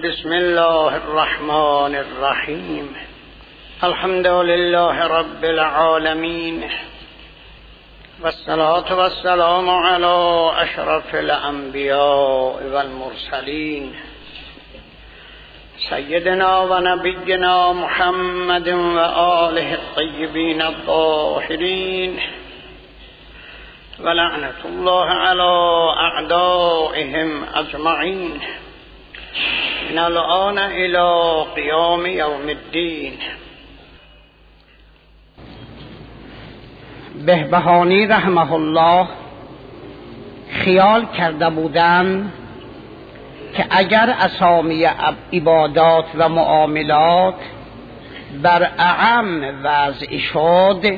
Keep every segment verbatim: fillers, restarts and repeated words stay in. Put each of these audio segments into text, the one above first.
بسم الله الرحمن الرحیم. الحمد لله رب العالمین والصلاة والسلام علی اشرف الانبیاء والمرسلین سیدنا و نبینا محمد و آله الطیبین الطاهرین و لعنت الله علی اعدائهم اجمعین من الآن الى قیام یوم الدین. بهبهانی رحمه الله خیال کرده بودند که اگر اسامی عبادات و معاملات بر اعم وضع شد،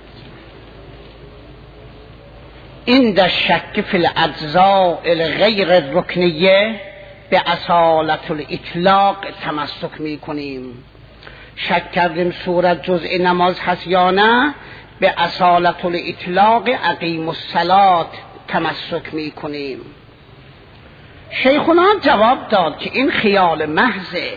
عند الشک فی الاجزاء الغیر الرکنیه به اصالت الاطلاق تمسک می کنیم. شک کردیم صورت جزء نماز هست یا نه، به اصالت الاطلاق اقیم الصلاة تمسک می کنیم. شیخنا جواب داد که این خیال محضه،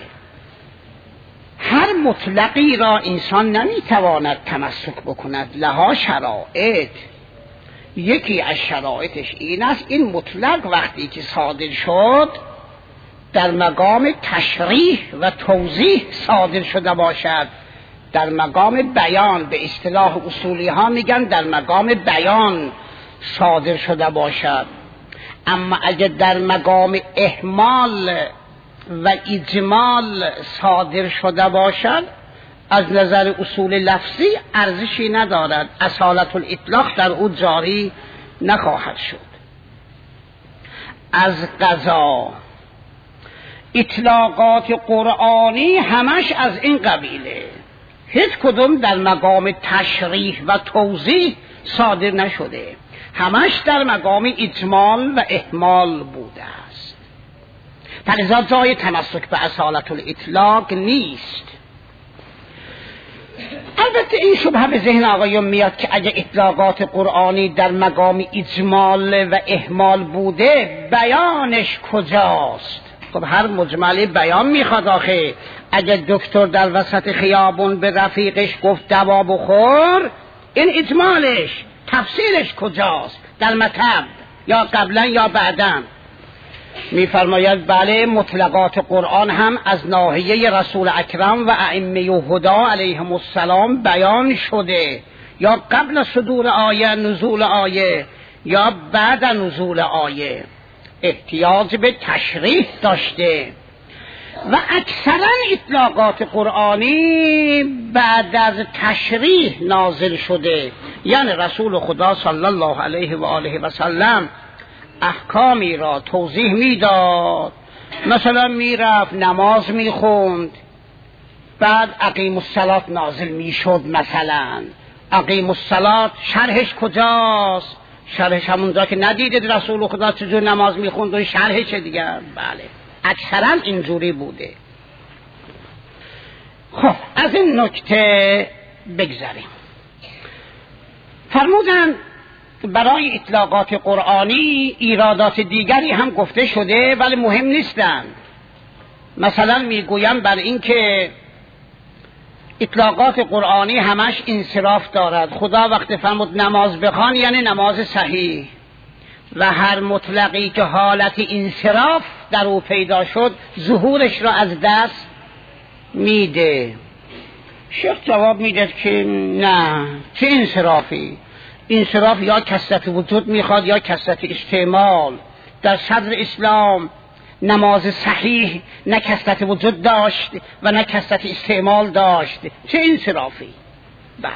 هر مطلقی را انسان نمیتواند تمسک بکند، لها شرایط. یکی از شرایطش این است این مطلق وقتی که صادر شد در مقام تشریح و توضیح صادر شده باشد، در مقام بیان، به اصطلاح اصولی ها میگن در مقام بیان صادر شده باشد. اما اگر در مقام اهمال و اجمال صادر شده باشد، از نظر اصول لفظی ارزشی ندارد، اصالت الاطلاق در او جاری نخواهد شد. از قضا اطلاقات قرآنی همش از این قبیله، هیچ کدوم در مقام تشریح و توضیح صادر نشده، همش در مقام اجمال و اهمال بوده است. فلذا جای تمسک به اصالت الاطلاق نیست. البته این شبهه به ذهن آقایون میاد که اگه اطلاقات قرآنی در مقام اجمال و اهمال بوده، بیانش کجاست؟ خب هر مجمل بیان میخواد آخه. اگه دکتر در وسط خیابون به رفیقش گفت دوا بخور، این اجمالش، تفسیرش کجاست؟ در مطلب یا قبلا یا بعدا؟ میفرماید بله، مطلقات قرآن هم از ناحیه رسول اکرم و ائمه هدا علیهم السلام بیان شده، یا قبل صدور آیه نزول آیه یا بعد نزول آیه، احتیاج به تشریح داشته. و اکثرا اطلاقات قرآنی بعد از تشریح نازل شده، یعنی رسول خدا صلی الله علیه و آله و سلم احکامی را توضیح میداد. مثلا میرفت نماز میخوند، بعد اقیم الصلاة نازل میشد. مثلا اقیم الصلاة شرحش کجاست؟ شرحش همونجا که ندیدید رسول خدا چجور نماز میخوند و شرحش دیگر. بله، اکثرا اینجوری بوده. خب از این نکته بگذاریم. فرمودن برای اطلاقات قرآنی ایرادات دیگری هم گفته شده ولی مهم نیستند. مثلا میگویم بر این که اطلاقات قرآنی همش انصراف دارد. خدا وقتی فرمود نماز بخوان یعنی نماز صحیح، و هر مطلقی که حالت انصراف در او پیدا شد ظهورش را از دست میده. شیخ جواب میده که نه، چه انصرافی؟ انصراف یا کثرت وجود میخواد یا کثرت استعمال. در صدر اسلام نماز صحیح نه کثرت وجود داشت و نه کثرت استعمال داشت، چه انصرافی؟ بعد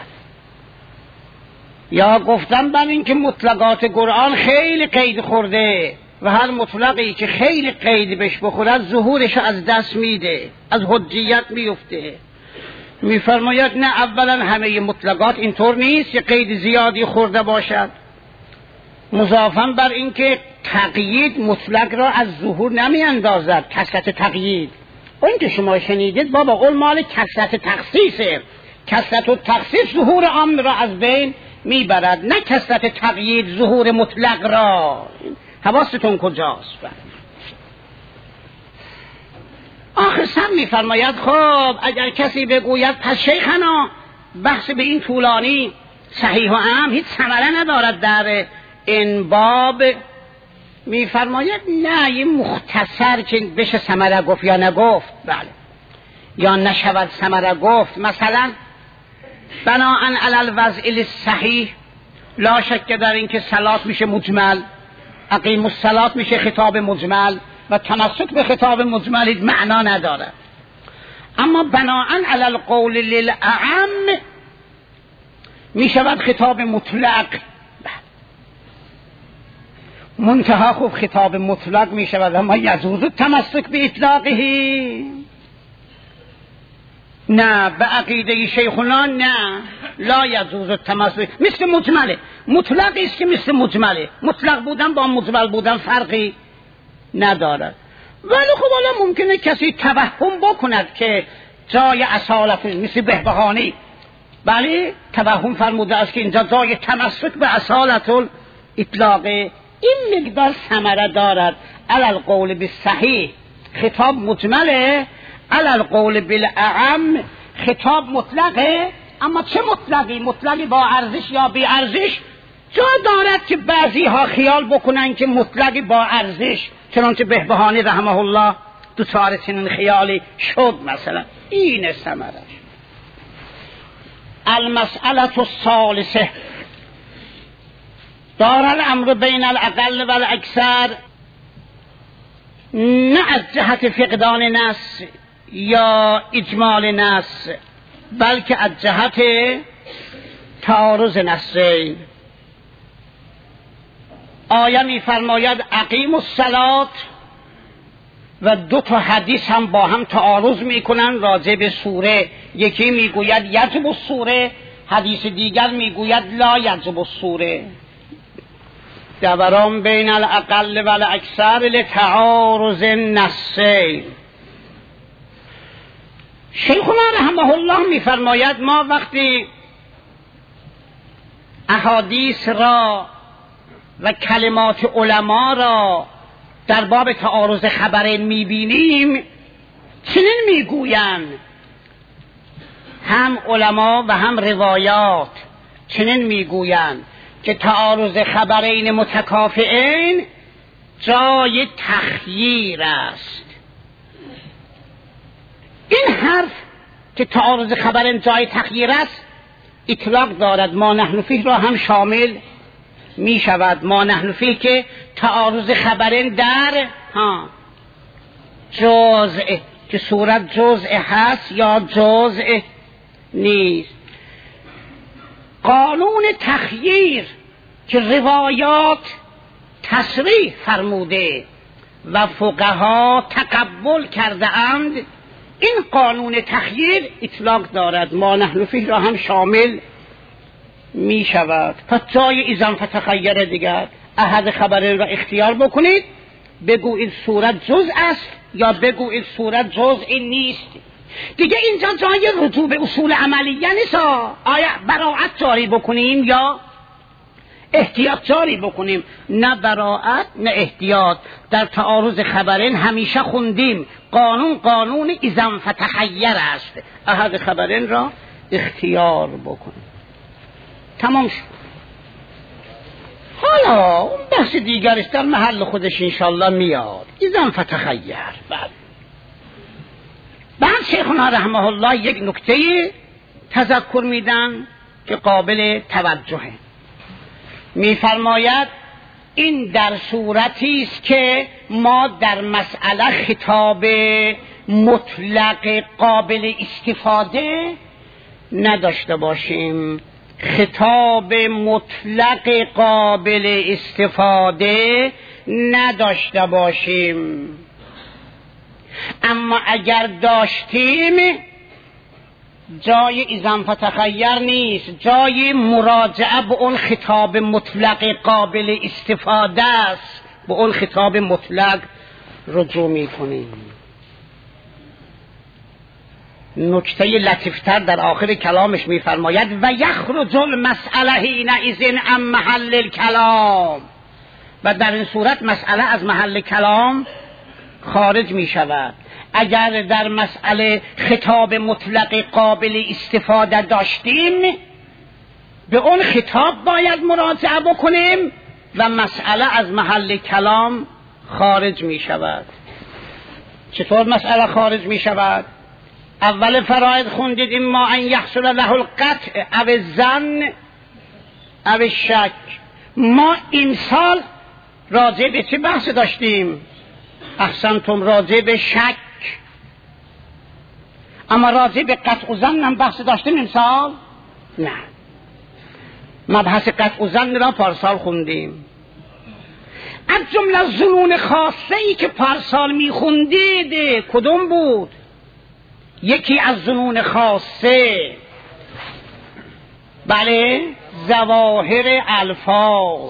یا گفتم بر این که مطلقات قرآن خیلی قید خورده و هر مطلقی که خیلی قید بهش بخورد ظهورش از دست میده، از حجیت میفته. میفرماید نه، اولا همه مطلقات اینطور نیست که قید زیادی خورده باشد، مضافاً بر این که تقیید مطلق را از ظهور نمی اندازد. کثرت تقیید اون که شما شنیدید بابا قول مال کثرت تخصیصه، کثرت و تخصیص ظهور عام را از بین میبرد، نه کثرت تقیید ظهور مطلق را. حواستون کجاست؟ اکثر میفرماید خب اگر کسی بگوید پس شیخنا بحث به این طولانی صحیح و عام هیچ ثمره ندارد در این باب، میفرماید نه این مختصر که بشه ثمره گفت یا نگفت، بله یا نشود ثمره گفت. مثلا بناءً علی الوضع الصحیح لا شک در این که صلات میشه مجمل، اقیم الصلات میشه خطاب مجمل و تمسک به خطاب مجمل هیچ معنا نداره. اما بناءً علی القول للأعم میشود خطاب مطلق، منتها خوب خطاب مطلق میشود اما یجوز التمسک به اطلاقه، نه به عقیده شیخنا نه لا یجوز التمسک، مثل مجمله، مطلقی است که مثل مجمله، مطلق بودن با مجمل بودن فرقی ندارد. ولی خب حالا ممکنه کسی توهم بکند که جای اصالت مثل بهبهانی، بله توهم فرموده است که اینجا جای تمسک به اصالت الاطلاقه، این مقدار ثمره دارد. علی القول بالصحیح خطاب مجمله، علی القول بالاعم خطاب مطلقه. اما چه مطلقی؟ مطلقی با ارزش یا بی ارزش؟ جا دارد که بعضی ها خیال بکنن که مطلقی با ارزش، چنانچه بهبهانی رحمه الله دوچار چنین خیالی شد. مثلا این ثمره. المسئله الثالثه دار الامر بین الاقل و الاکثر، نه از جهت فقدان نص یا اجمال نص بلکه از جهت تعارض نصین. آیه می فرماید اقیم الصلات و دو تا حدیث هم با هم تعارض می کنن راجع به سوره، یکی می گوید یجب السوره، حدیث دیگر می گوید لا یجب السوره. دوران بین الاقل و الاکثر لتعارض النصین. شیخنا رحمه الله می فرماید ما وقتی احادیث را و کلمات علما را در باب تعارض خبرین می بینیم چنین می گویند، هم علما و هم روایات چنین می گویند که تعارض خبرین متکافئین جای تخییر است. این حرف که تعارض خبرین جای تخییر است اطلاق دارد، ما نحن فیه را هم شامل می شود. ما نحن فیه که تعارض خبرین در ها جزء، که صورت جزء هست یا جزء نیست. قانون تخییر که روایات تصریح فرموده و فقها تقبل کرده اند، این قانون تخییر اطلاق دارد، ما نحن فیه را هم شامل می شود. پس جای اذن فتخیر دیگر احد خبر را اختیار بکنید، بگو این صورت جزء است یا بگو این صورت جزء نیست. دیگه اینجا جای رجوع به اصول عملیه نیست. آیا براءت جاری بکنیم یا احتیاط جاری بکنیم؟ نه براءت نه احتیاط. در تعارض خبرین همیشه خوندیم قانون قانون اذن فتخیر است، احد خبرین را اختیار بکنیم. تمام شد. حالا اون بحث دیگرش در محل خودش انشالله میاد. اذن فتخیر. بعد بعد شیخنا رحمه الله یک نکته تذکر میدن که قابل توجهه. میفرماید این در صورتی است که ما در مسئله خطاب مطلق قابل استفاده نداشته باشیم. خطاب مطلق قابل استفاده نداشته باشیم، اما اگر داشتیم جای اذن فتخیر نیست، جای مراجعه به اون خطاب مطلق قابل استفاده است، به اون خطاب مطلق رجوع می کنیم. نکته لطیفتر در آخر کلامش می فرماید و یخرج المسئله حینئذ عن محل الکلام، و در این صورت مسئله از محل کلام خارج می شود. اگر در مسئله خطاب مطلق قابل استفاده داشتیم به اون خطاب باید مراجعه بکنیم و مسئله از محل کلام خارج می شود. چطور مسئله خارج می شود؟ اول فرائض خوندید اما ان یحصل له القطع او الظن او الشک. ما این سال راجع به چه بحث داشتیم؟ احسنتم، راجع به شک. اما راجع به قطع و ظن هم بحث داشتیم این سال؟ نه. مبحث قطع و ظن را پارسال خوندیم. از جمله ظنون خاصه ای که پارسال می خوندید کدوم بود؟ یکی از ظنون خاصه بله ظواهر الفاظ.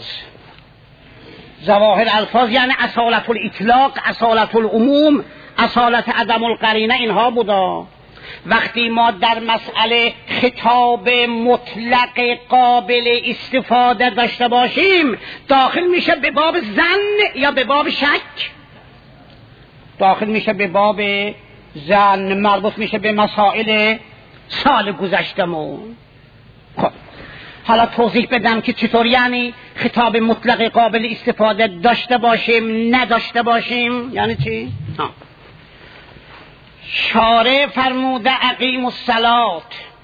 ظواهر الفاظ یعنی اصالت الاطلاق، اصالت العموم، اصالت عدم القرینه، اینها بودا. وقتی ما در مسئله خطاب مطلق قابل استفاده داشته باشیم داخل میشه به باب ظن یا به باب شک؟ داخل میشه به باب ظن، مربوط میشه به مسائل سال گذشتمون. خب حالا توضیح بدم که چطور یعنی خطاب مطلق قابل استفاده داشته باشیم نداشته باشیم. یعنی چی؟ ها. شارع فرموده اقیم الصلاة.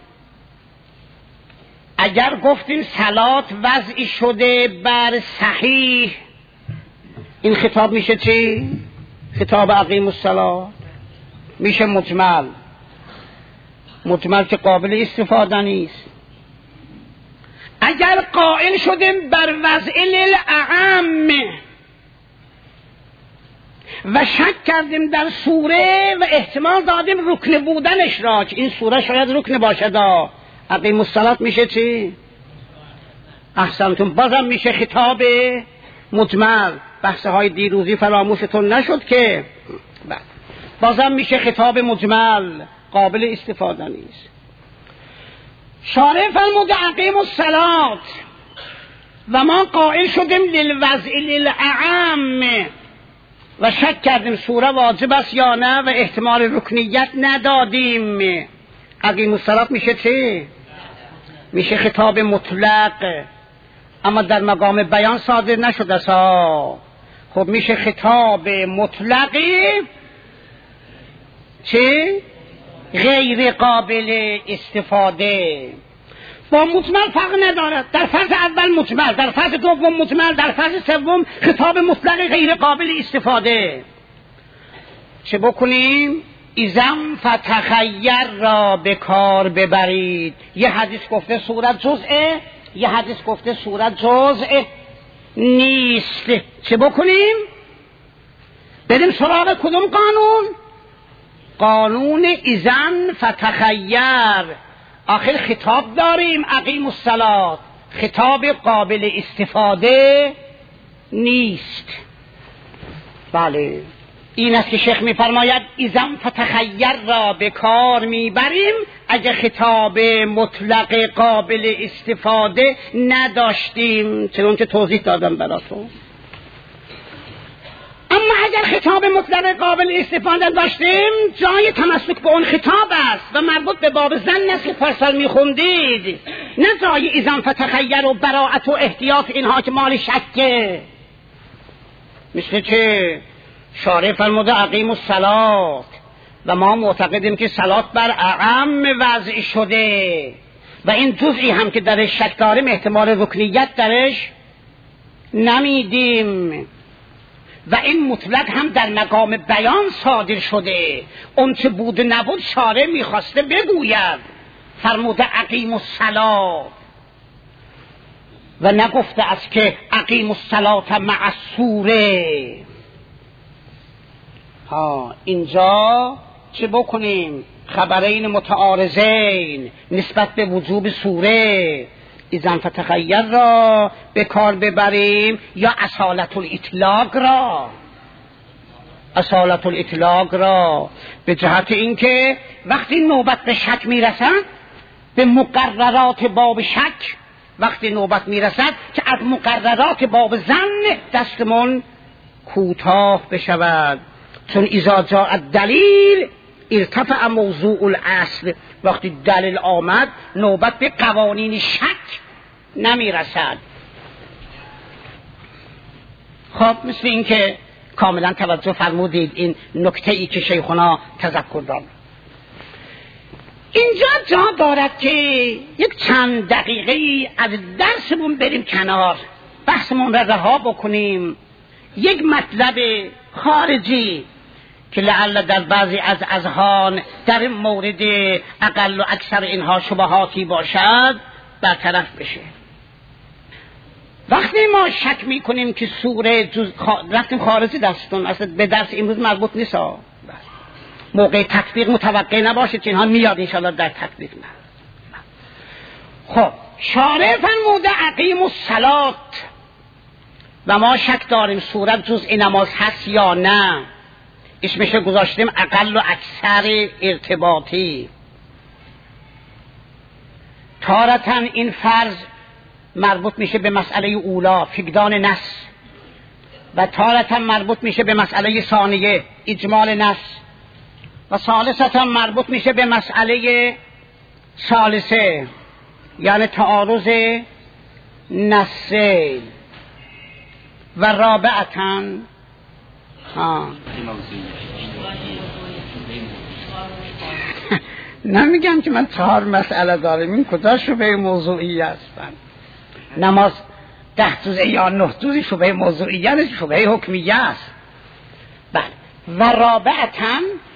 اگر گفتیم صلات وضعی شده بر صحیح، این خطاب میشه چی؟ خطاب اقیم الصلاة میشه مجمل. مجمل که قابل استفاده نیست. اگر قائل شدیم بر وضع للأعم و شک کردیم در سوره و احتمال دادیم رکن بودنش را که این سوره شاید رکن باشد، اقیم الصلاة میشه چی؟ احسنتون، بازم میشه خطاب مجمل. بحث های دیروزی فراموشتون نشد که بازم میشه خطاب مجمل، قابل استفاده نیست. شارع فرموده اقیم الصلاة و ما قائل شدیم للوضع للأعم و شک کردیم سوره واجب است یا نه و احتمال رکنیت ندادیم. اقیم الصلاة میشه چی؟ میشه خطاب مطلق، اما در مقام بیان صادر نشده سا. خب میشه خطاب مطلقی چی؟ غیر قابل استفاده. با مجمل فرق ندارد. در فصل اول مجمل، در فصل دوم مجمل، در فصل سوم خطاب مطلق غیر قابل استفاده. چه بکنیم؟ ایزم فتخیر را به کار ببرید. یه حدیث گفته صورت جزءه، یه حدیث گفته صورت جزء نیست. چه بکنیم؟ بریم سراغ کدوم قانون؟ قانون ایزن فتخیر. آخر خطاب داریم اقیم الصلاة، خطاب قابل استفاده نیست. بله این است که شیخ میفرماید ایزن فتخیر را به کار میبریم اگر خطاب مطلق قابل استفاده نداشتیم، چنانچه توضیح دادم براتون. اما اگر خطاب مطلق قابل استفاده داشتیم جای تمسک به اون خطاب است و مربوط به باب ظن است که پارسال میخوندید، نه جای ایزن فتخیر و براعت و احتیاط اینها که مال شکه. مثل چه؟ شارع فرموده اقیم الصلاة و ما معتقدیم که صلات بر اعم وضع شده و این جزئی هم که درش شک داریم احتمال رکنیت درش نمیدیم و این مطلق هم در مقام بیان صادر شده. اون چه بود نبود شارع میخواسته بگوید، فرموده اقیم الصلاة و نگفته است که اقیم الصلاة مع السوره. ها اینجا چه بکنیم؟ خبرین متعارضین نسبت به وجوب سوره ایزن فتخیر را به کار ببریم یا اصالت الاطلاق را. اصالت الاطلاق را به جهت اینکه وقتی نوبت به شک میرسد به مقررات باب شک، وقتی نوبت میرسد که از مقررات باب ظن دستمون کوتاه بشود چون اذا جاء الدلیل ارتفع موضوع الاصل، وقتی دلیل آمد نوبت به قوانین شک نمیرسد. خب مثل این که کاملا توجه فرمودید این نکته ای که شیخنا تذکر داد. اینجا جا دارد که یک چند دقیقه ای از درسمون بریم کنار، بحثمون را رها بکنیم، یک مطلب خارجی که لعل در بعضی از اذهان در این مورد اقل و اکثر اینها شبهاتی باشد برطرف بشه. وقتی ما شک میکنیم که سوره جز رفتیم خارجی دستون، اصلا به درس امروز مربوط نیست، موقع تطبیق متوقع نباشید که اینها میاد انشاءالله در تطبیق نه. خب شارع فرموده اقیم الصلاة و ما شک داریم صورت جزء نماز هست یا نه، اسمش گذاشتیم اقل و اکثر ارتباطی. تارتاً این فرض مربوط میشه به مسئله اولا فقدان نص و تارتاً مربوط میشه به مسئله ثانیه اجمال نص و ثالثاً مربوط میشه به مسئله ثالثه یعنی تعارض نصه و رابعتاً ها نمیگم که من چهار مسئله دارم، این کجا شبه موضوعی هستن؟ نماز ده جزء یا نه جزء شبه موضوعی یعنی شبه حکمیه است. بله و رابعتاً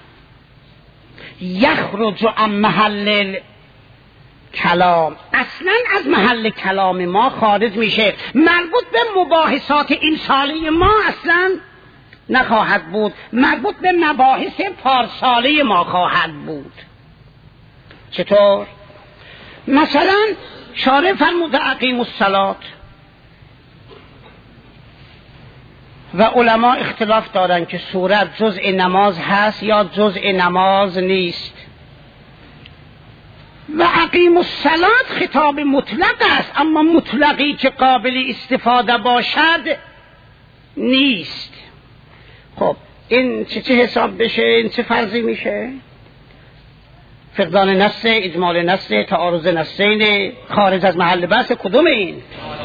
یخرج عن محل کلام، اصلا از محل کلام ما خارج میشه، مربوط به مباحثات این ساله ما اصلا نخواهد بود، مربوط به مباحث پارساله ما خواهد بود. چطور؟ مثلا شارع فرموده اقیم الصلاة و علما اختلاف دارن که سورت جزء نماز هست یا جزء نماز نیست و اقیم الصلاة خطاب مطلق است، اما مطلقی که قابل استفاده باشد نیست. خب این چه چه حساب بشه؟ این چه فرضی میشه؟ فقدان نص، اجمال نص، تعارض نصین، خارج از محل بحث کدوم این؟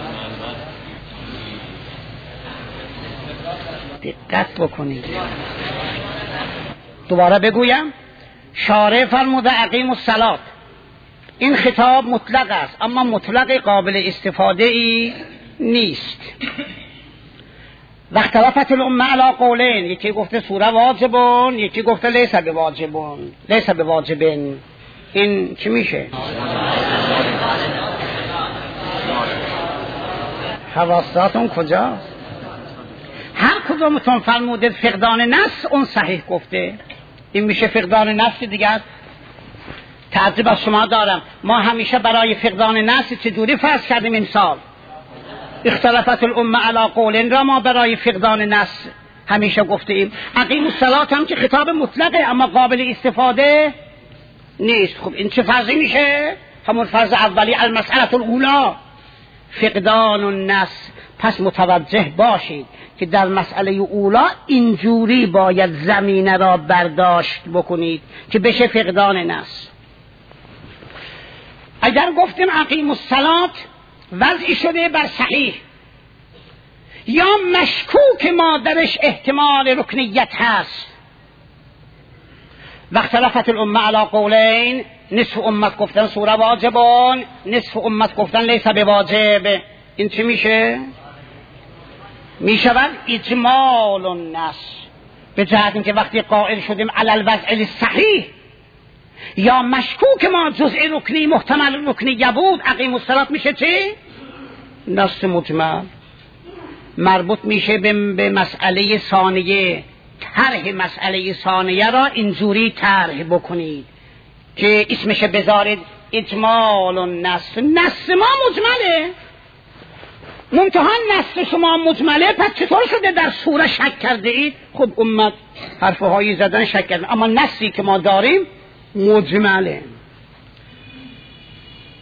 دقت بکنید. دوباره بگویم شارع فرموده اقیم الصلاة، این خطاب مطلق است اما مطلق قابل استفاده ای نیست. و اختلافت الامه علی قولین، یکی گفته سوره واجبون، یکی گفته لیس بواجبون لیس بواجبین. این چی میشه؟ حواستاتون کجاست؟ هر کدومتون فرموده فقدان نص اون صحیح گفته، این میشه فقدان نص دیگر. تعجب از شما دارم، ما همیشه برای فقدان نص چجوری فرض کردیم امسال؟ اختلافت الامه علی قولین را ما برای فقدان نص همیشه گفته ایم. اقیم الصلاة هم که خطاب مطلقه اما قابل استفاده نیست. خب این چه فرضی میشه؟ همون فرض اولی المسئله الاولی فقدان النص. پس متوجه باشید که در مسئله اولا اینجوری باید زمینه را برداشت بکنید که بشه فقدان نص. اگر گفتیم اقیم الصلاة وضعی شده بر صحیح یا مشکوک ما درش احتمال رکنیت هست، و اختلافت الامه علی قولین، نصف امت گفتن سوره واجبون، نصف امت گفتن لیس بواجب، این چی میشه؟ میشود اجمال النص، به جهت اینکه وقتی قائل شدیم علی الوضع صحیح یا مشکوک ما جزء رکنی محتمل رکنیه بود، اقیم الصلاة میشه چی؟ نص مجمل. مربوط میشه به مسئله ثانیه. طرح مسئله ثانیه را اینجوری طرح بکنید که اسمش بذارید اجمال النص. نص ما مجمله، منتها نص شما مجمله، پس چطور شده در سوره شک کرده اید؟ خب امت حرفه هایی زدن شک کردن، اما نصی که ما داریم مجمله.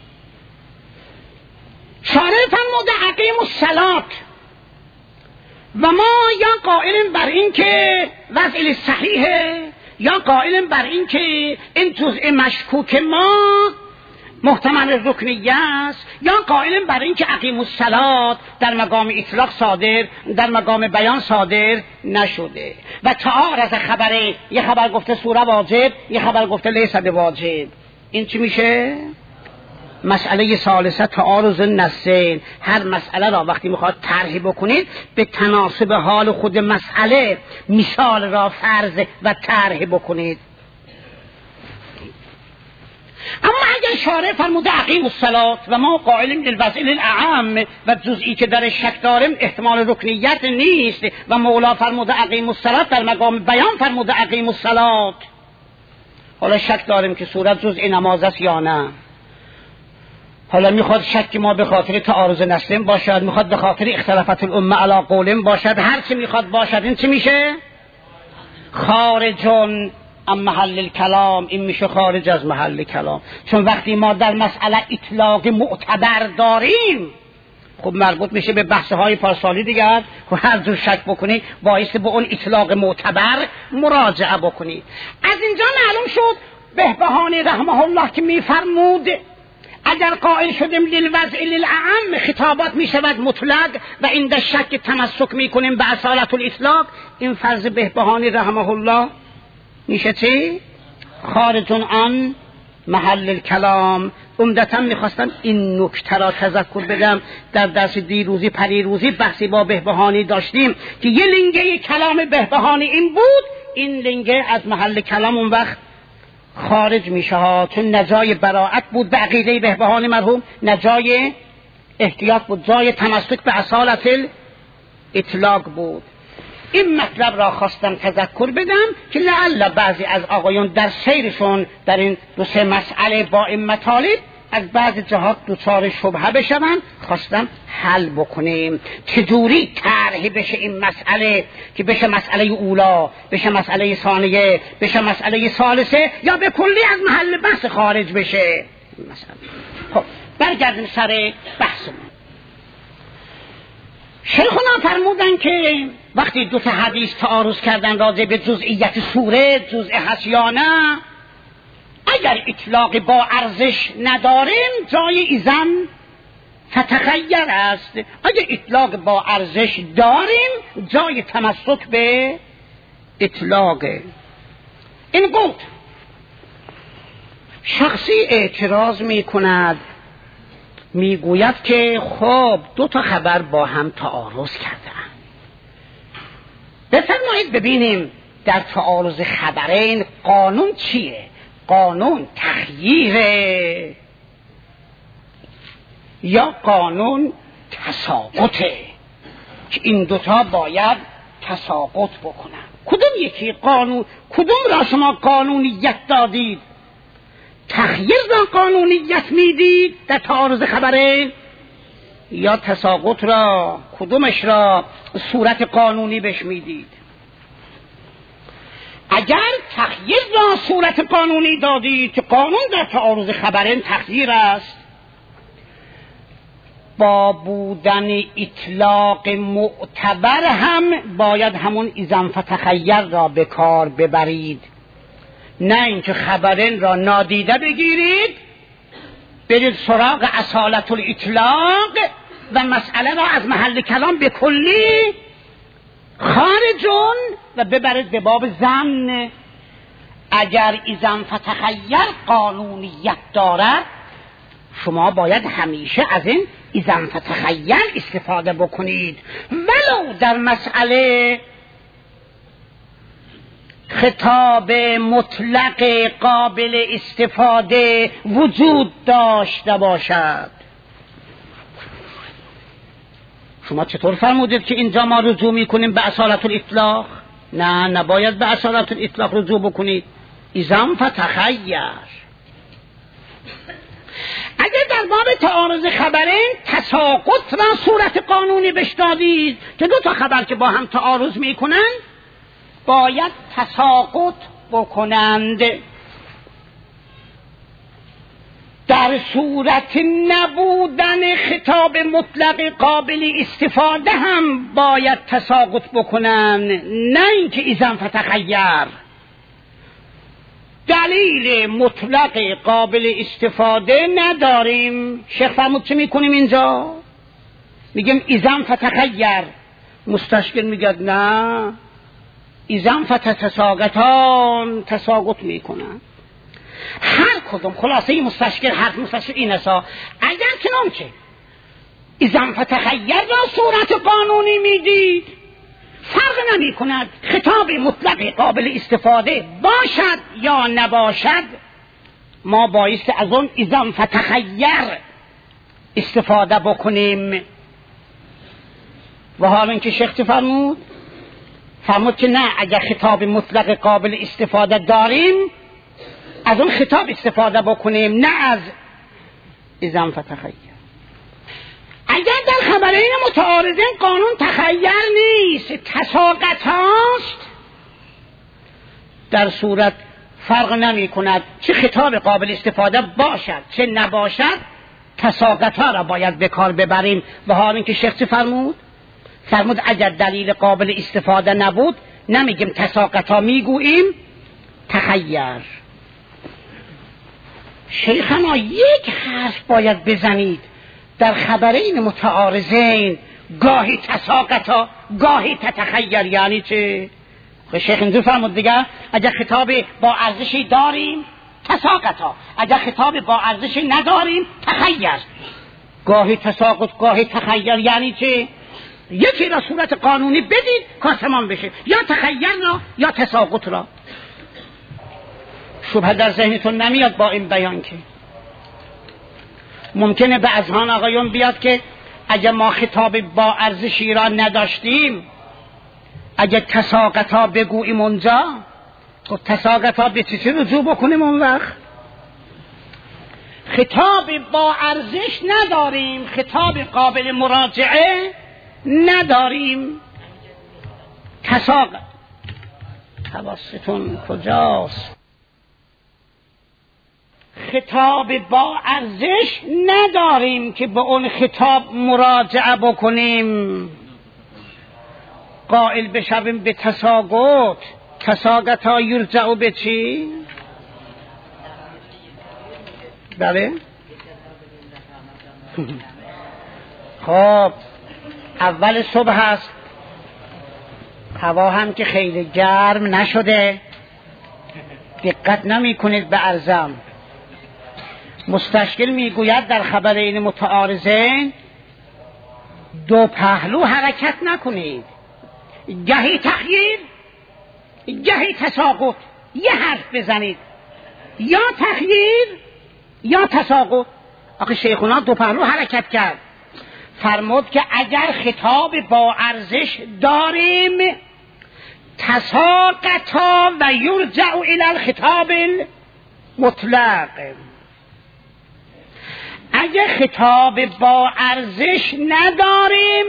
شارع فرموده اقیم الصلاة و ما یا قائلیم بر این که وضع صحیحه، یا قائلیم بر این که این جزء مشکوک ما محتمل رکنیه است، یا قائلیم بر این که اقیم الصلاة در مقام اطلاق صادر، در مقام بیان صادر نشده و تعارض خبره، یه خبر گفته سوره واجب، یه خبر گفته لیس واجب. این چی میشه؟ مسئله ثالثه تعارض النصین. هر مسئله را وقتی میخواد طرح بکنید به تناسب حال خود مسئله مثال را فرض و طرح بکنید. اما اگر شارع فرموده اقیم الصلاة و ما قائلیم للوضع الاعم و جزئی که در شک داریم احتمال رکنیت نیست و مولا فرموده اقیم الصلاة در مقام بیان فرموده اقیم الصلاة، حالا شک داریم که صورت جزء نماز است یا نه. حالا میخواد شک ما به خاطر تعارض نسلین باشد، میخواد به خاطر اختلافات الامه علی قولین باشد، هر چی میخواد باشد، این چی میشه؟ خارجون ام محل الکلام. این میشه خارج از محل کلام. چون وقتی ما در مسئله اطلاق معتبر داریم، خب مربوط میشه به بحث‌های پارسالی دیگر، که هر جور شک بکنی باعث به اون اطلاق معتبر مراجعه بکنی. از اینجا معلوم شد بهبهانی رحمه الله که میفرمود اگر قائل شدیم للوضع للاعم خطابات میشود مطلق و این در شک تمسک میکنیم به اصالت الاطلاق، این فرض بهبهانی رحمه الله میشه چی؟ خارجون عن محل الکلام. عمدتا میخواستم این نکته را تذکر بدم. در درس دیروزی پریروزی بحثی با بهبهانی داشتیم که یه لنگه کلام بهبهانی این بود، این لنگه از محل کلام اون وقت خارج میشه ها، چون نجای براعت بود به عقیده بهبهانی مرحوم، نجای احتیاط بود، جای تمسک به اصالت اطلاق بود. این مطلب را خواستم تذکر بدم که لعل بعضی از آقایون در سیرشون در این دو سه مسئله با این مطالب از بعض جهات دوچار شبهه بشون. خواستم حل بکنیم چجوری طرح بشه این مسئله که بشه مسئله اولا، بشه مسئله ثانیه، بشه مسئله ثالثه، یا به کلی از محل بحث خارج بشه مسئله. خب برگردیم سر بحثمون. شیخونا فرمودن که وقتی دو تا حدیث تعارض کردن راجع به جزئیت سوره، جزء هست یا نه، اگر اطلاق با ارزش نداریم جای ایزن فتخیر است، اگر اطلاق با ارزش داریم جای تمسک به اطلاق. این گفت شخصی اعتراض می کند، می گوید که خب دو تا خبر با هم تعارض کردن، بفرمایید ببینیم در تعارض خبرین قانون چیه؟ قانون تخییره یا قانون تساقطه که این دوتا باید تساقط بکنن؟ کدوم یکی قانون؟ کدوم را شما قانونیت دادید؟ تخییر را قانونیت میدید در تعارض خبره یا تساقط را؟ کدومش را صورت قانونی بهش میدید؟ اگر تخییر را صورت قانونی دادید که قانون در تعارض خبرین تخییر است، با بودن اطلاق معتبر هم باید همون اذن فتخیر را به کار ببرید، نه اینکه خبرین را نادیده بگیرید برید سراغ اصالت الاطلاق و مسئله را از محل کلام به کلی خارجون و ببرید به باب ظن. اگر اذن فتخیر قانونیت دارد شما باید همیشه از این اذن فتخیر استفاده بکنید، ولو در مسئله خطاب مطلق قابل استفاده وجود داشته باشد. شما چطور فرمودید که اینجا ما رجوع میکنیم به اصالت الاطلاق؟ نه، نباید به اصالت الاطلاق رجوع بکنید. اذن فتخیر. اگر در باب تعارض خبرین تساقط را صورت قانونی بشدادید که دو تا خبر که با هم تعارض میکنن باید تساقط بکنند، در در صورت نبودن خطاب مطلق قابل استفاده هم باید تساقط بکنن، نه اینکه ایزن فتخیر. دلیل مطلق قابل استفاده نداریم. شیخ فرمود چه میکنیم اینجا؟ میگیم ایزن فتخیر. مستشکل میگه نه، ایزن فتتساقطان، تساقط میکنن. هر کدوم خلاصه این مستشکل حرف مستشکل این اسا اگر چنانچه ایزن فتخیر را صورت قانونی میدید، فرق نمی کند خطاب مطلق قابل استفاده باشد یا نباشد، ما بایست از اون ایزن فتخیر استفاده بکنیم. و حالا اینکه شیخ فرمود فرمود که نه، اگر خطاب مطلق قابل استفاده داریم از اون خطاب استفاده بکنیم، نه از ایزن فتخیر. اگر در خبرین متعارضین قانون تخیر نیست، تساقط هاست، در صورت فرق نمی کند چه خطاب قابل استفاده باشد چه نباشد، تساقط ها را باید به کار ببریم. و حال اینکه شیخ چه فرمود؟ فرمود اگر دلیل قابل استفاده نبود نمیگیم تساقط ها، میگوییم تخیر. شیخنا یک حرف باید بزنید در خبرین متعارضین، گاهی تساقطا گاهی تتخیر، یعنی چه؟ شیخ اینجور فرمود دیگه اگر خطاب با ارزشی داریم تساقطا، اگر خطاب با ارزشی نداریم تخیر. گاهی تساقط گاهی تخیر یعنی چه؟ یکی را صورت قانونی بدید کار تمام بشه، یا تخیر را یا تساقط را. شبه در ذهنتون نمیاد با این بیان که ممکنه به اذهان آقایون بیاد که اگر ما خطاب با ارزشی را نداشتیم، اگر تساقطا بگوییم اونجا، خب تساقطا به چی رجوع بکنیم اون وقت؟ خطاب با ارزش نداریم، خطاب قابل مراجعه نداریم، تساقط حواستون کجاست؟ خطاب با ارزش نداریم که به اون خطاب مراجعه بکنیم، قائل بشویم به تساقط. تساقط ها یرجعو به چی؟ بله خب اول صبح هست، هوا هم که خیلی گرم نشده، دقت نمی کنید به عرضم. مستشکل میگوید در خبرین متعارضین دو پهلو حرکت نکنید، گهی تخییر گهی تساقط، یه حرف بزنید، یا تخییر یا تساقط. آخه شیخونا دو پهلو حرکت کرد، فرمود که اگر خطاب با ارزش داریم تساقطا و یرجع الی الخطاب المطلق، اگر خطاب با ارزش نداریم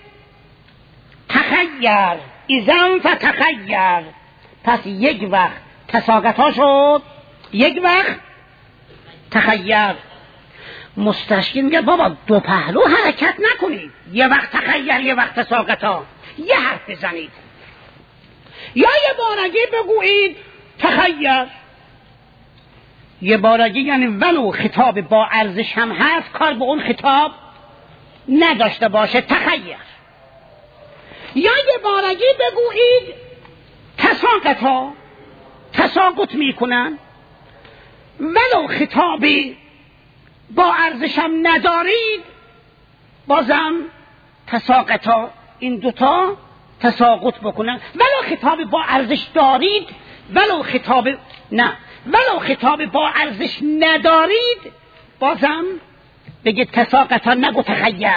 تخیر، ایزن فتخیر. پس یک وقت تساقط ها شد، یک وقت تخیر. مستشکل میگه بابا دو پهلو حرکت نکنید، یه وقت تخیر یه وقت تساقط ها، یه حرف بزنید، یا یه بارگی بگویید تخیر. یه بارگی یعنی ولو خطاب با ارزش هم هست کار به اون خطاب نداشته باشه تخیر. یا یه بارگی بگویید تساقط ها تساقط میکنن ولو خطابی با ارزش هم ندارید بازم تساقط ها، این دوتا تساقط بکنن. ولو خطاب با ارزش دارید، ولو خطاب نه ولو خطاب با ارزش ندارید بازم بگید تساقط ها، نگو تخیر.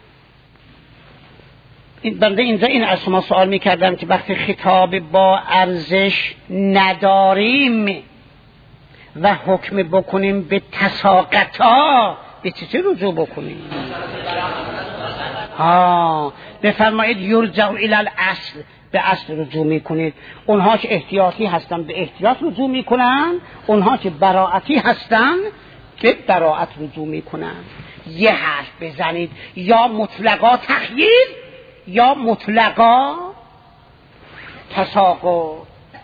این بنده اینجا این از شما سوال میکردم که وقتی خطاب با ارزش نداریم و حکم بکنیم به تساقط ها، به چی رجوع بکنیم؟ ها بفرمایید یرجع الی الاصل، به اصل رجوع میکنید. اونها که احتیاطی هستن به احتیاط رجوع میکنن، اونها که براعتی هستن به براءت رجوع میکنن. یه حرف بزنید، یا مطلقا تخییر یا مطلقا تساقط.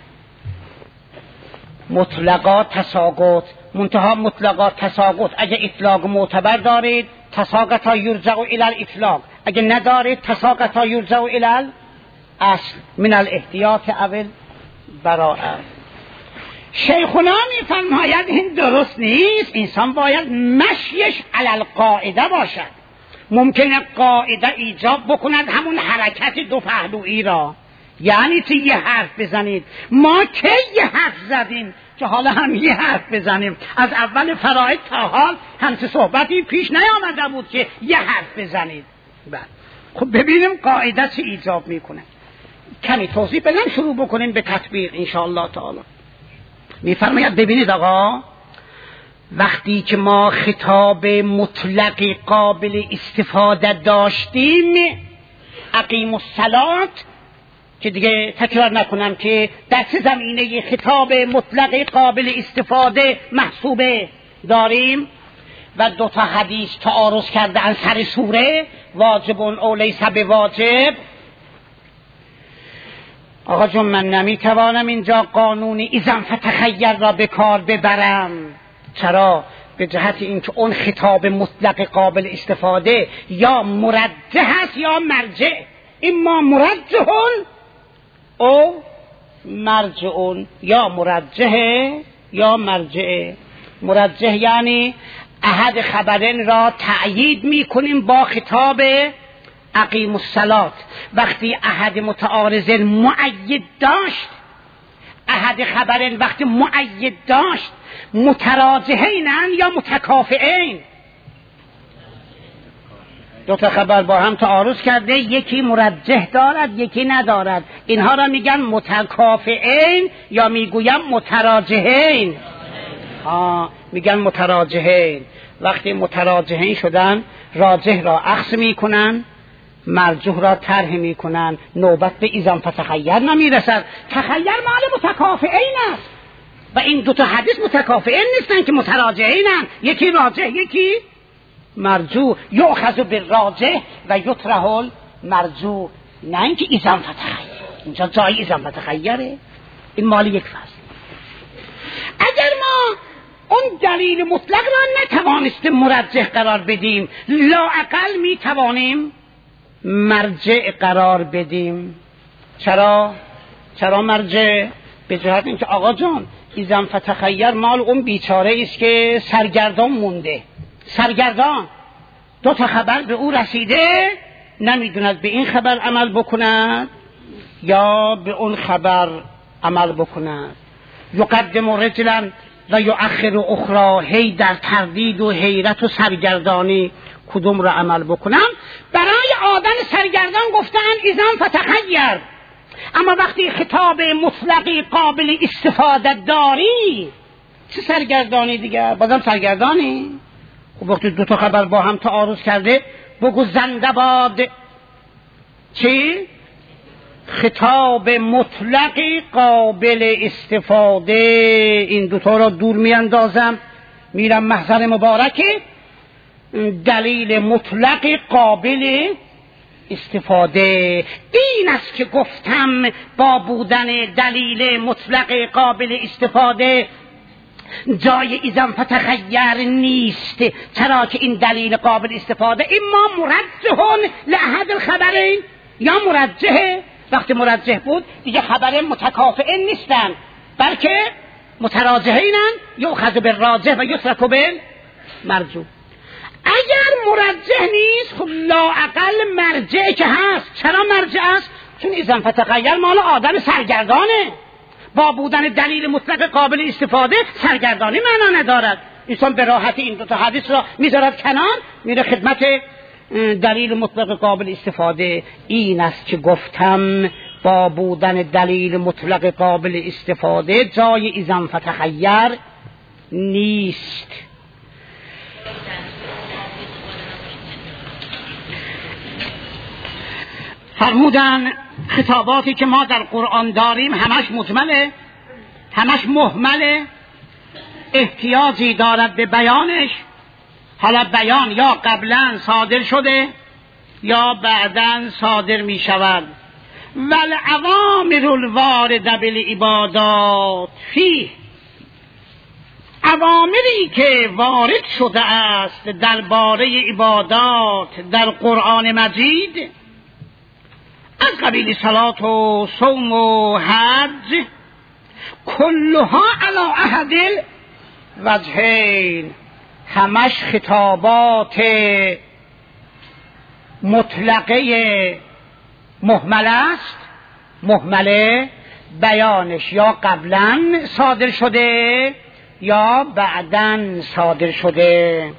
مطلقا تساقط، منتها مطلقا تساقط اگه اطلاق معتبر دارید تساقطا یرجع الی الاطلاق، اگه ندارید تساقطا یرجع الی الاصل من الاحتیاط اول براءت. شیخنا میفرماید این درست نیست، انسان باید مشیش علی القاعده باشد. ممکنه قاعده ایجاب بکند همون حرکت دو پهلویی را، یعنی تو یه حرف بزنید. ما که یه حرف زدیم که حالا هم یه حرف بزنیم؟ از اول فرائض تا حال همچه صحبتی پیش نیامده بود که یه حرف بزنید. بعد خب ببینیم قاعده چه ایجاب میکنه. کمی توضیح بدم شروع بکنیم به تطبیق انشاءالله تعالی. میفرماید ببینید آقا، وقتی که ما خطاب مطلق قابل استفاده داشتیم، اقیم الصلاة، که دیگه تکرار نکنم که در چه زمینه خطاب مطلق قابل استفاده محسوبه داریم و دو تا حدیث تعارض کرده ان سر سوره، واجب او لیس بواجب. آقا جون من نمیتوانم اینجا قانون اذن فتخیر را به کار ببرم. چرا؟ به جهت اینکه اون خطاب مطلق قابل استفاده یا مرجح است یا مرجع. اما مرجحون او مرجعون، یا مرجحه یا مرجعه. مرجح یعنی احد خبرین را تأیید میکنیم با خطاب اقیم الصلاة. وقتی احد متعارض مؤید داشت، احد خبرین وقتی مؤید داشت، متراجحینن یا متکافئین؟ دو تا خبر با هم تعارض کرده، یکی مرجح دارد یکی ندارد، اینها را میگن متکافئین یا میگویم متراجحین؟ آه میگن متراجحین. وقتی متراجحین شدن، راجح را اخذ میکنن، مرجوح را طرح میکنن، نوبت به اذن فتخیر نمیرسد. تخیر مال متکافئین است و این دو تا حدیث متکافئین نیستن که متراجحینن، یکی راجح یکی مرجوح. یؤخذ بالراجح و یطرح المرجوح، نه اینکه اذن فتخیر. اینجا جای اذن فتخیره، این مال یک فصل. اگر ما اون دلیل مطلق را نتوانستیم مرجح قرار بدیم، لااقل می توانیم مرجع قرار بدیم. چرا؟ چرا مرجع؟ به جهت اینکه آقا جان اذن فتخیر مال اون بیچاره است که سرگردان مونده. سرگردان دو تا خبر به او رسیده، نمیدوند به این خبر عمل بکند یا به اون خبر عمل بکند. یقدم رجلا و یؤخر اخرى، هی در تردید و حیرت و سرگردانی کدوم را عمل بکنم. برای آدم سرگردان گفتن اذن فتخیر، اما وقتی خطاب مطلقی قابل استفاده داری، چه سرگردانی دیگر؟ بازم سرگردانی. خب وقتی دو تا خبر با هم تعارض کرده، بگو زنده باد چی؟ خطاب مطلقی قابل استفاده. این دوتا را دور می اندازم، میرم محضر مبارک دلیل مطلق قابل استفاده. این است که گفتم با بودن دلیل مطلق قابل استفاده جای اذن فتخیر نیست. چرا که این دلیل قابل استفاده اما مرجحون لأحد الخبرین یا مرجحه. وقتی مرجح بود دیگه خبر متکافئین نیستن، بلکه متراجحینن، یؤخذ بالراجح و یترک بالمرجوح. اگر مرجح نیست، خب لااقل مرجع که هست. چرا مرجع است؟ چون اذن فتخیر مال آدم سرگردانه. با بودن دلیل مطلق قابل استفاده سرگردانی معنا ندارد. انسان به راحتی این دو تا حدیث را میذارد کنار، میره خدمت دلیل مطلق قابل استفاده. این است که گفتم با بودن دلیل مطلق قابل استفاده جای اذن فتخیر نیست. فرمودن خطاباتی که ما در قرآن داریم همش مجمله، همش محمله. احتیاجی دارد به بیانش، حالا بیان یا قبلا صادر شده یا بعداً صادر می شود. والعوامر الوارده بالعبادات فیه، اوامری که وارد شده است درباره عبادات در قرآن مجید از قبیل صلات و صوم و حج، کلها علی احد الوجهین، همش خطابات مطلقه محمل است. محمله بیانش یا قبلا صادر شده یا بعداً صادر شده.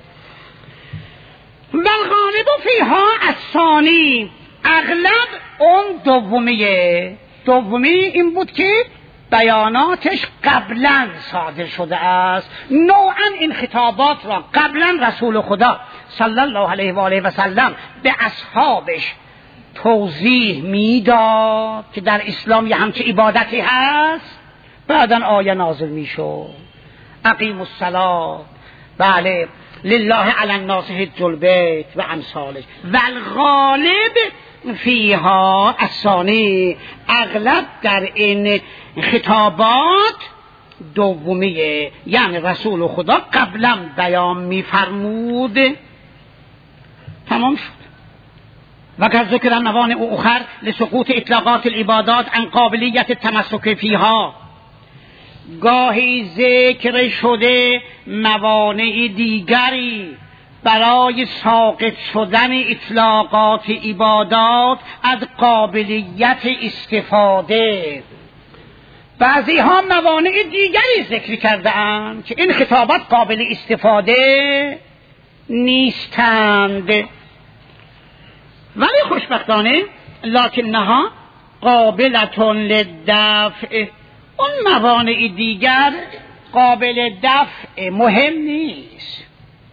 والغالب فیها الثانی، اغلب اون دومیه. دومی این بود که بیاناتش قبلا صادر شده است. نوعا این خطابات را قبلا رسول خدا صلی الله علیه و آله و سلم به اصحابش توضیح میداد که در اسلام یه همچه عبادتی هست، بعدن آیه نازل میشد اقیم الصلاة، بله، لله علی الناس حج البیت و امثالش. والغالب فیها الثانی، اغلب در این خطابات دومیه، یعنی رسول خدا قبلا بیان میفرمود. تمام شد. و که ذکر نوان او اخر لسقوط اطلاقات العبادات عن قابلیت التمسک فیها، گاهی ذکر شده موانع دیگری برای ساقط شدن اطلاقات عبادات از قابلیت استفاده. بعضی ها موانع دیگری ذکر کرده اند که این خطابات قابل استفاده نیستند، ولی خوشبختانه لکنها قابلتون للدفع، اون موانع دیگر قابل دفع مهم نیست.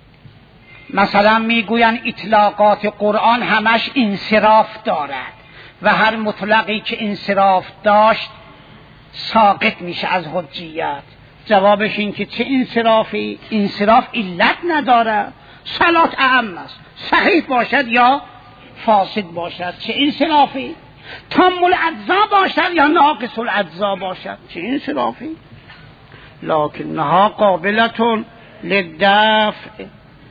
مثلا میگوین اطلاقات قرآن همش انصراف دارد و هر مطلقی که انصراف داشت ساقط میشه از حجیت. جوابش این که چه انصرافی؟ انصراف علت ندارد. صلات اهم است، صحیح باشد یا فاسد باشد، چه انصرافی؟ تام الاجزا باشد یا ناقص الاجزا باشد، چه انصرافی؟ لکنها قابلتون للدفع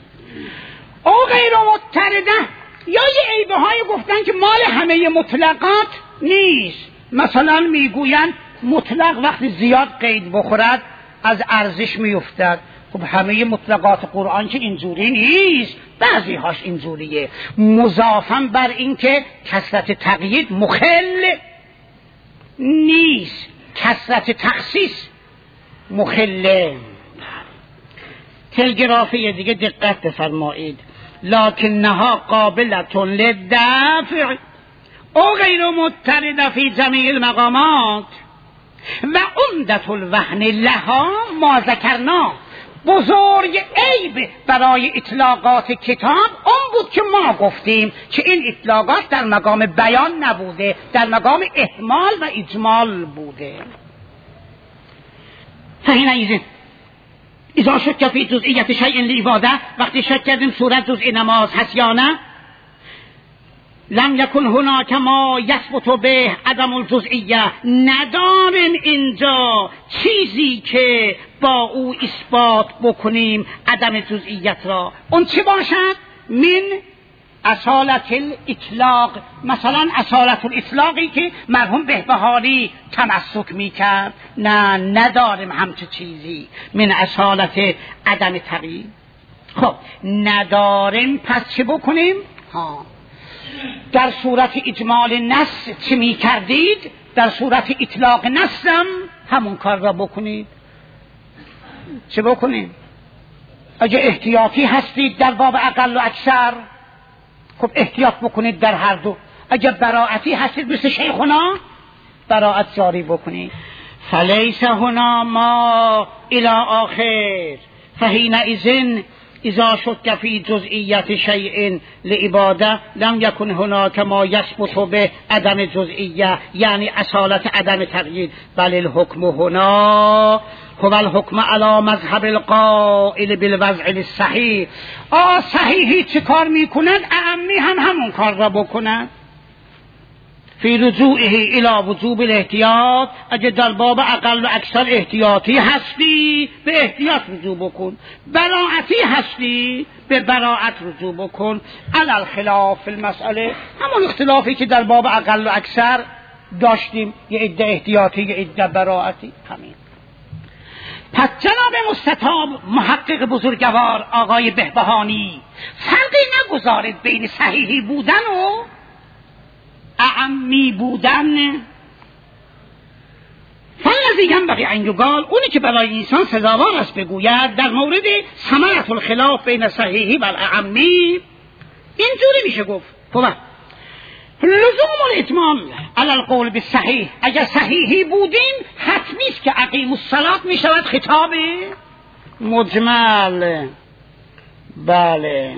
او غیر مضطرده، یا یه عیبه های گفتن که مال همه مطلقات نیست. مثلا میگوین مطلق وقتی زیاد قید بخورد از ارزش میافتد. خب همه مطلقات قرآن که اینجوری نیست، بعضی هاش اینجوریه. مضافاً بر این که کثرت تقیید مخل نیست، کثرت تخصیص مخله. تلگرافی دیگه دقت بفرمایید. لکنها قابلتون للدفع او غیر مضطرده فی جمیع المقامات و عمدت الوهن لها ما ذکرنا. بزرگ عیب برای اطلاقات کتاب اون بود که ما گفتیم که این اطلاقات در مقام بیان نبوده، در مقام احمال و اجمال بوده. فهین ایزه اذا شک فی جزئیت شیء لعباده، وقتی شک کردیم صورت جزئی نماز هست یا نه، لم یکن هناک ما یثبت به عدم الجزئیه، نداریم اینجا چیزی که با او اثبات بکنیم عدم جزئیت را. اون چی باشد؟ من اصالت الاطلاق، مثلا اصالت الاطلاقی که مرحوم بهبهاری تمسک میکرد، نه نداریم همچه چیزی. من اصالت عدم تغییر. خب نداریم، پس چه بکنیم؟ ها، در صورت اجمال نص چه می کردید؟ در صورت اطلاق نصم همون کار را بکنید. چه بکنید؟ اگه احتیاطی هستید در باب اقل و اکثر، خب احتیاط بکنید در هر دو. اگه براعتی هستید مثل شیخنا، براعت جاری بکنید. فلیس هنا ما الى آخر فحین اذن اذا شک فی جزئیت شیء لعباده لم یکن هناک ما یثبت به عدم جزئیه، یعنی اصالت عدم تغییر، بل الحکم هنا هو الحکم علی مذهب القائل بالوضع الصحیح. آ صحیحی چه کار میکند اعمی هم همون کار را بکند. فی رجوعه الی وجوب الاحتیاط، اگه در باب اقل و اکثر احتیاطی هستی به احتیاط رجوع بکن، براعتی هستی به براعت رجوع بکن. علی الخلاف فی المسئله، همون اختلافی که در باب اقل و اکثر داشتیم، یه عده احتیاطی یه عده براعتی. همین. پس جناب مستطاب محقق بزرگوار آقای بهبهانی فرقی نگذارید بین صحیحی بودن و اعمی بودن. فالذی ینبغی ان یقال، اونی که برای انسان سزاوار است بگوید در مورد ثمرة الخلاف بین صحیحی و الاعمی، اینجوری میشه گفت لزوم الاتمام علی القول بالصحیح، اگر صحیحی بودین حتمی است که اقیموا الصلاة می شود خطاب مجمل. بله،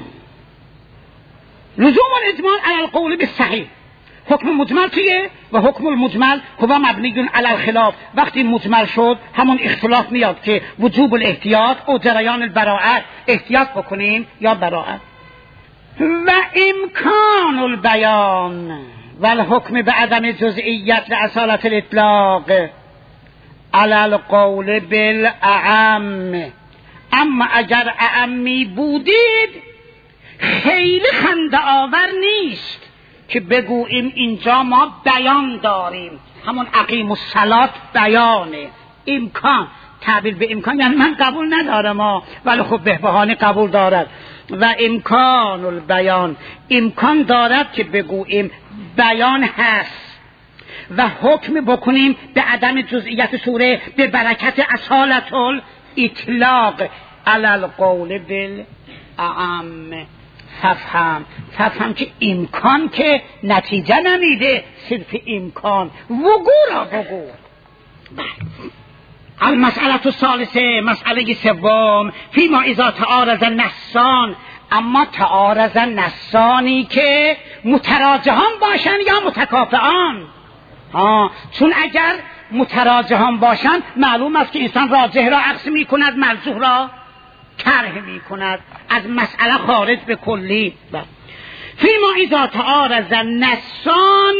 لزوم الاتمام علی القول بالصحیح. حکم مجمل چیه؟ و حکم المجمل هو مبنی علی الخلاف. وقتی مجمل شد همون اختلاف میاد که وجوب الاحتیاط و جریان البراءت، احتیاط بکنیم یا براءت. و امکان البیان و الحکم به عدم جزئیت لأصالة الاطلاق علی القول بالاعم. اما اگر اعمی بودید خیلی خنده آور نیست که بگوییم اینجا ما بیان داریم، همون اقیم الصلاة بیانه. امکان، تعبیر به امکان یعنی من قبول ندارم ولی خب بهبهانی قبول دارد. و امکان البیان، امکان دارد که بگوییم بیان هست و حکم بکنیم به عدم جزئیت سوره به برکت اصالت الاطلاق علی القول بالاعم. ففهم ففهم که امکان که نتیجه نمیده، صرف امکان. وقوع را بگو. المسئله الثالثه، مسئله سوم، فیما اذا تعارض النصان، اما تعارض نصانی که متراجحان باشن یا متکافئان. ها، چون اگر متراجحان باشن معلوم است که انسان راجح را عکس می کند، مرجوح را کرح می کند، از مسئله خارج به کلی. فیما اذا تعارض النصان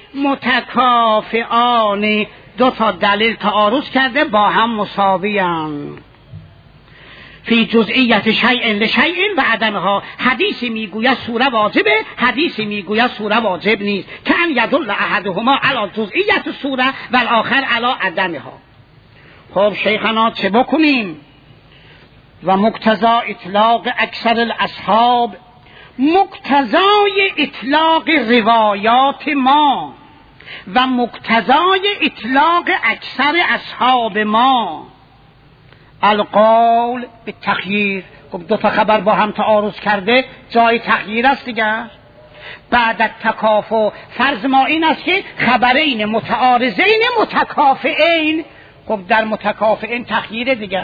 متکافئان، دو تا دلیل تعارض کرده با هم مساویان. فی جزئیت شیء لشیء و عدمها، حدیثی میگوید سوره واجبه، حدیثی میگوید سوره واجب نیست، که ان یدل احدهما علی جزئیت سوره و الاخر علی عدمها. خب شیخنا چه بکنیم؟ و مقتضا اطلاق اکثر الاصحاب، مقتضای اطلاق روایات ما و مقتضای اطلاق اکثر اصحاب ما القول به تخییر. خب دو تا خبر با هم تعارض کرده، جای تخییر است دیگه. بعد تکافؤ، فرض ما این است که خبرین متعارضین متکافئین. خب در متکافئین تخییر دیگه.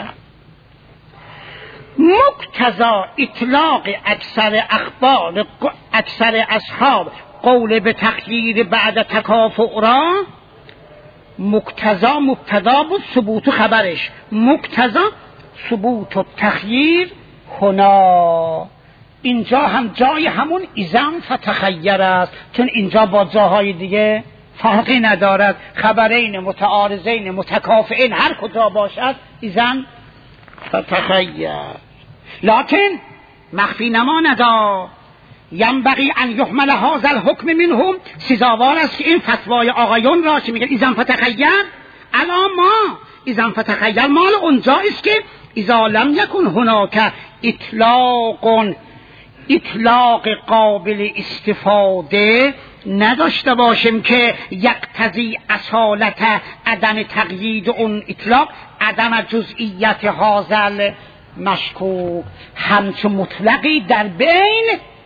مقتضا اطلاق اکثر اخبار اکثر اصحاب قول به تخییر بعد تکافؤ را، مقتضا مبتدا بود، ثبوت خبرش، مقتضا ثبوت و تخییر هنا. اینجا هم جای همون اذن فتخیر است، چون اینجا با جاهای دیگه فرقی ندارد. خبرین متعارضین متکافئین هر کجا باشد اذن فتخیر. لکن مخفی نماندا ینبغی ان یحمل هذا الحکم منهم، سزاوار است که این فتوای آقایون را که میگن اذن فتخیر الا ما، اذن فتخیر مال اونجا است که اذا لم یکن هناک اطلاق اطلاق قابل استفاده، نداشته باشیم که یقتضی اصالت عدم تقیید اون اطلاق عدم جزئیت هذا مشکوک، همچون مطلقی در بین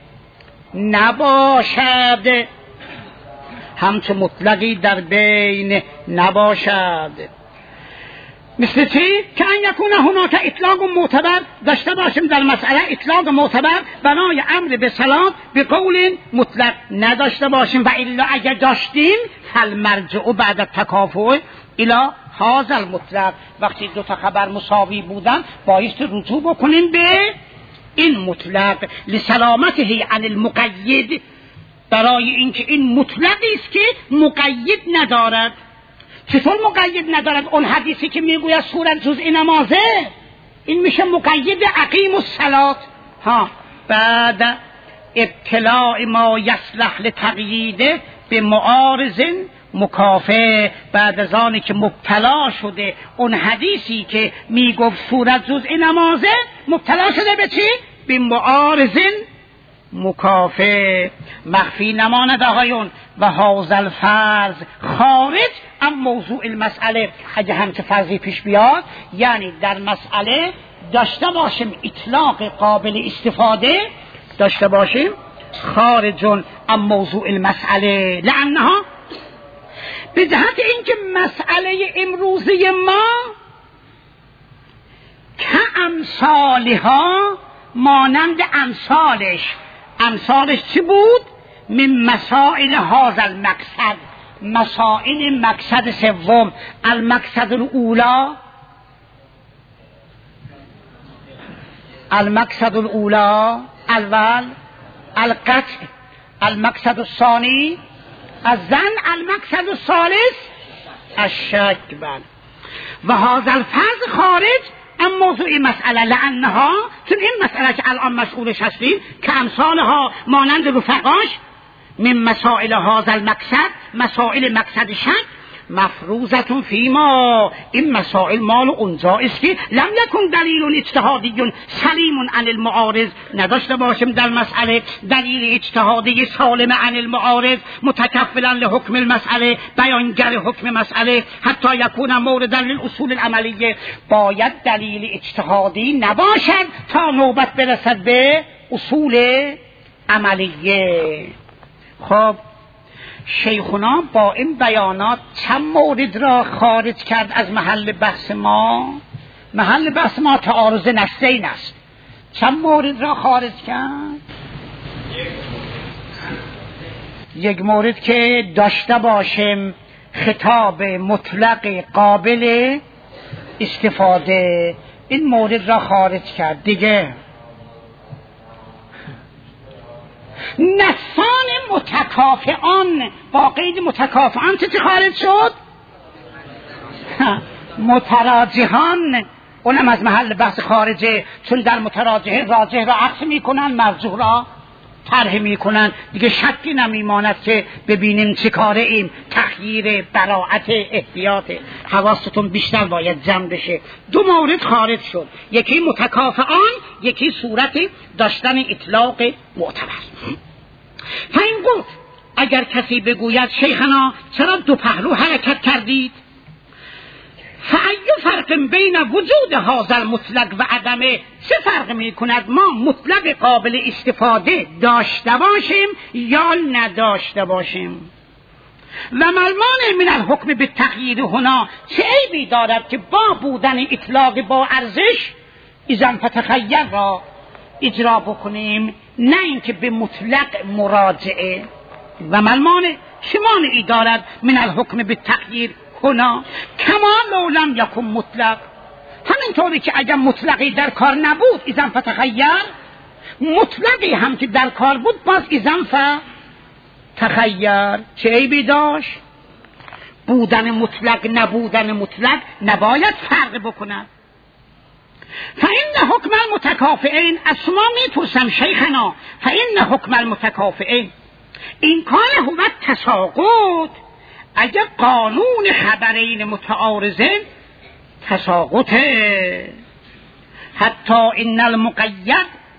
نباشد، همچون مطلقی در بین نباشد. مثل چی؟ که ان یکون هناک اطلاق معتبر، داشته باشیم در مسئله اطلاق معتبر بنای امر به صلاة به قول مطلق، نداشته باشیم. و الا اگر داشتیم فالمرجع بعد التکافؤ الی هذا المطلق. وقتی دو تا خبر مساوی بودن بایست رجوع بکنیم به این مطلق لسلامته عن المقید، برای اینکه این مطلقی است که مقید ندارد. چطور مقید ندارد؟ اون حدیثی که میگوید سورت جزء نمازه، این میشه مقید اقیم الصلاة. ها بعد ابتلاء ما یصلح لتقییده به معارض مکافئ، بعد از آنی که مبتلا شده اون حدیثی که میگفت سورت جزء نمازه، مبتلا شده به چی؟ به معارض مکافئ. مخفی نماند آقایون و هذا الفرض خارج ام موضوع المسئله. اگه همچه فرضی پیش بیاد یعنی در مسئله داشته باشیم اطلاق قابل استفاده، داشته باشیم خارج ام موضوع المسئله، لانها به جهت اینکه مسئله امروزی ما که امثالها مانند امثالش. امثالش چی بود؟ من مسائل هذا المقصد، مسائل مقصد سوم. المقصد الاولا، المقصد الاولا اول القطع، المقصد الثاني الظن، المقصد الثالث الشک. و هذا الفرض خارج ام موضوع مسئله، لانها چون این مسئله که الان مشغولش هستیم که امثالها مانند رفقاش من مسائل هذا المقصد، مسائل مقصد شک، مفروضتون فیما، این مسائل مال اونجا است که لم یکن دلیل اجتهادی سلیم عن المعارض، نداشته باشیم در مسئله دلیل اجتهادی سالم عن المعارض متکفلا لحکم المسئله، بیانگر حکم مسئله، حتی یکون مورد للاصول العملیه. باید دلیل اجتهادی نباشد تا نوبت برسد به اصول عملیه. خب شیخنا با این بیانات چند مورد را خارج کرد از محل بحث ما. محل بحث ما تعارض نصین است. چند مورد را خارج کرد؟ یک مورد که داشته باشیم خطاب مطلق قابل استفاده، این مورد را خارج کرد. دیگه نصان متکافئان، با قید متکافئان چه خارج شد؟ متراجحان، اونم از محل بحث خارجه، چون در متراجحه راجح را عکس میکنن، مرجوح را طرح میکنن. دیگه شکی نمیماند که ببینیم چه کاره ایم. تخییر، براعت، احتیاط، حواستون بیشتر باید جمع بشه. دو مورد خارج شد، یکی متکافئان، یکی صورت داشتن اطلاق معتبر. فاین گفت اگر کسی بگوید شیخنا چرا دو پهلو حرکت کردید؟ فأی فرق بین وجود هذا المطلق و عدمه، چه فرق می کند ما مطلق قابل استفاده داشته باشیم یا نداشته باشیم؟ و ملمان من الحکم به تغییر هنا، چه عیبی دارد که با بودن اطلاق با ارزش اذن فتخیر را اجرا بکنیم، نه اینکه به مطلق مراجعه. و ملمان چه مانعی دارد من الحکم به تغییر هنا کما لو لم یکن مطلق، همینطوری که اگر مطلقی در کار نبود اذن فتخیر، مطلقی هم که در کار بود باز اذن فتخیر. چه عیبی داشت؟ بودن مطلق نبودن مطلق نباید فرق بکند. فإن حکم المتکافئین، از شما میپرسم شیخنا، فإن حکم المتکافئین این کار هو تساقط، اگر قانون خبرین متعارضین تساقطه. حتی ان المقید،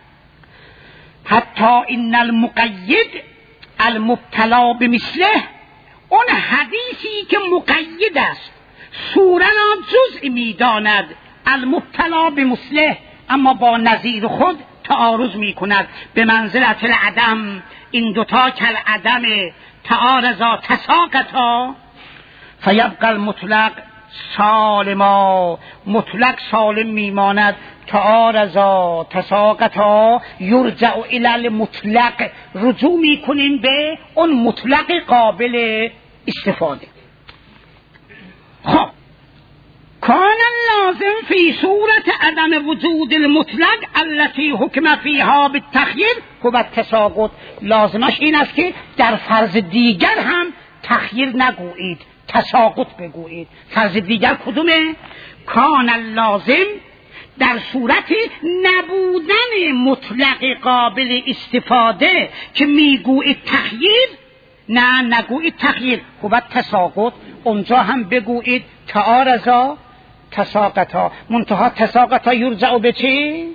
حتی ان المقید المبتلا بمثله، اون حدیثی که مقید است سوره را جزء میداند، المبتلا بمثله اما با نظیر خود تعارض میکند، به منزلت العدم، این دوتا کل عدم تعارضا تساقطا، فیبقى المطلق سالما، مطلق سالم میماند، تعارضا تساقطا یرجع الی المطلق، رجوع میکنیم به اون مطلق قابل استفاده. خب کان لازم فی صورت عدم وجود المطلق التي حکم فیها بالتخییر هو التساقط. لازمش این است که در فرض دیگر هم تخییر نگویید، تساقط بگویید. فرض دیگر کدومه؟ کان لازم در صورت نبودن مطلق قابل استفاده که میگویید تخییر، نه نگویید تخییر، هو التساقط. اونجا هم بگویید تعارضا تساقطا، منتها تساقطا یرجع به چی؟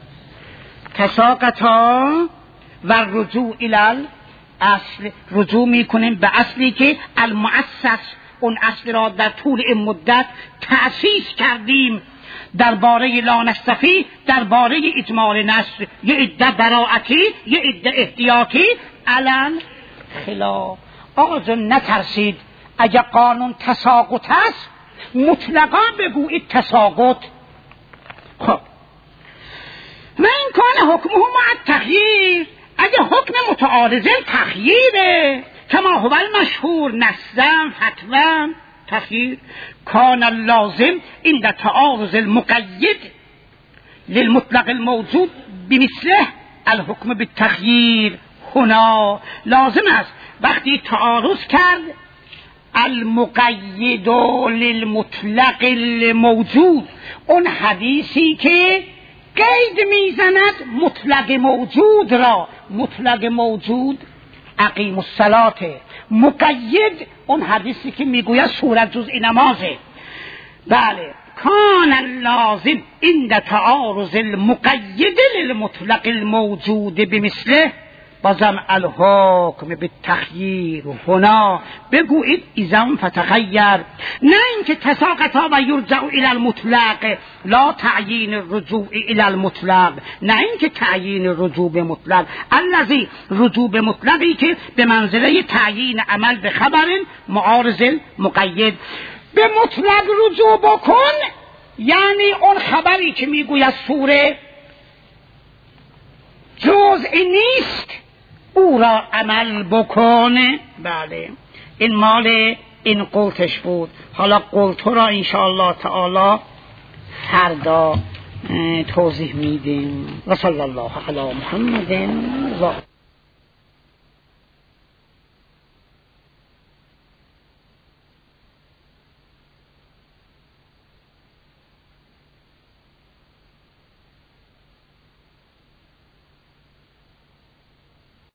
تساقطا و رجوع الی اصل، رجوع میکنیم به اصلی که المؤسس، اون اصل را در طول این مدت تأسیس کردیم درباره لا نستفی، درباره اجمال نصر، یه عده براعتی یه عده احتیاطی علن خلاف. آقا نترسید، اگه قانون تساقط است مطلقا بگویید تساقط. خب و این کان حکمه مع التخییر، اگه حکم متعارض تخییره کما هو المشهور نصا فتوا تخییر، کان اللازم عند تعارض المقید للمطلق الموجود بمثله الحکم بالتخییر. هنا لازم است وقتی تعارض کرد المقید للمطلق الموجود، اون حدیثی که قید میزند مطلق موجود را، مطلق موجود اقیم الصلاة، مقید اون حدیثی که میگوید صورت جزء نمازه. بله، کان اللازم عند تعارض المقید للمطلق الموجود بمثله بازم الحکم بالتخییر. هنا بگویید اذن فتخیر، نه اینکه تساقطا و یرجع الی المطلق، لا تعیین الرجوع الی المطلق، نه اینکه تعیین رجوع به مطلق، الذی رجوع به مطلقی که به منزله تعیین عمل به خبر معارض مقید. به مطلق رجوع بکن یعنی اون خبری که میگوید سوره جزء نیست او را عمل بکنه. بله، این مال این قولتش بود. حالا قولتو را انشاءالله تعالی فردا توضیح میدیم. و صلی الله علی محمد و